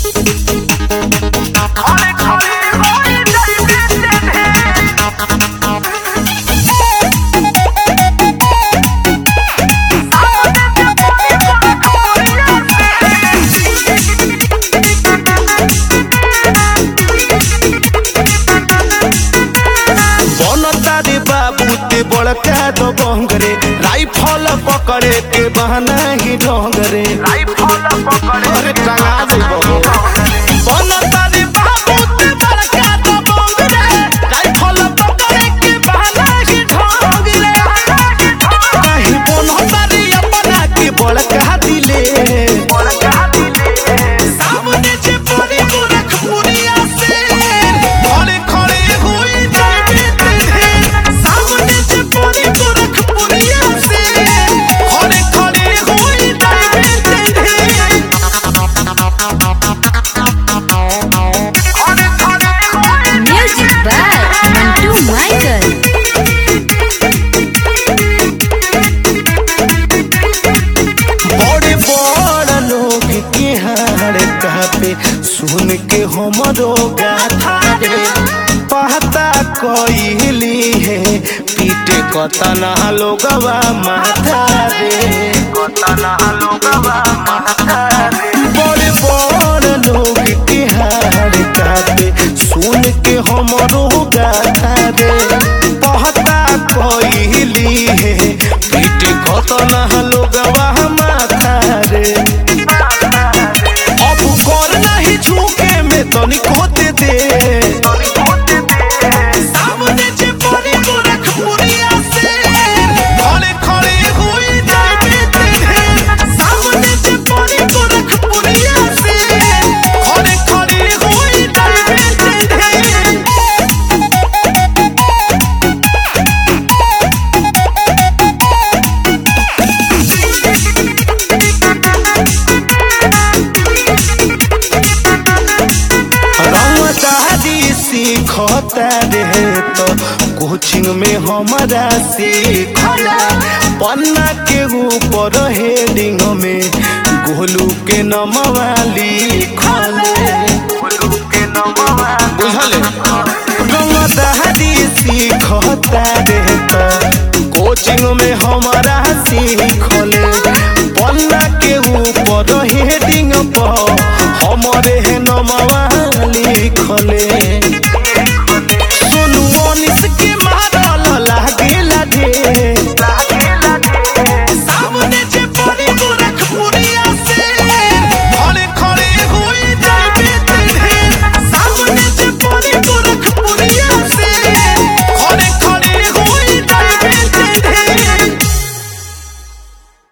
बड़का दो बंगरे राइफल पकड़े के बहाना ही ढोंगरे अरे टंगा देबो बनता रे बाबू ते बड़का दो बंगरे राइफल पकड़े के बहाना ही ढोंगरे कहीं बनता रे अपना के बड़का दिले सामने जे पड़ी गोरखपुरिया से खड़े खड़े हुई जाए सामने जे पड़ी गोरखपुरिया से खड़े खड़े हुई जाए Music by Mantu Michael. बड़े बड़ लोग के हार कापे सुन के हमरो गाथा रे पता कइली है पीटे कतना लोगवा माथा रे बड़े बड़ लोग के हार कापे सुन के हमरो गाथा रे पता कइली है पीटे कतना लोगवा माथा रे अब कर नहीं झुके में तनिक होते दे सामने जे पड़ी गोरखपुरिया से खड़े खड़े हुई जाए सामने जे पड़ी गोरखपुरिया से खड़े खड़े हुई जाए रमदारी सीखता रे तो कोचिंग में हमारा सीखला पन्ना के ऊपर हेडिंग में गोलू के नमवा लिखले बुझले रमदारी सीखता रे तो कोचिंग में हमारा सीखले पन्ना के ऊपर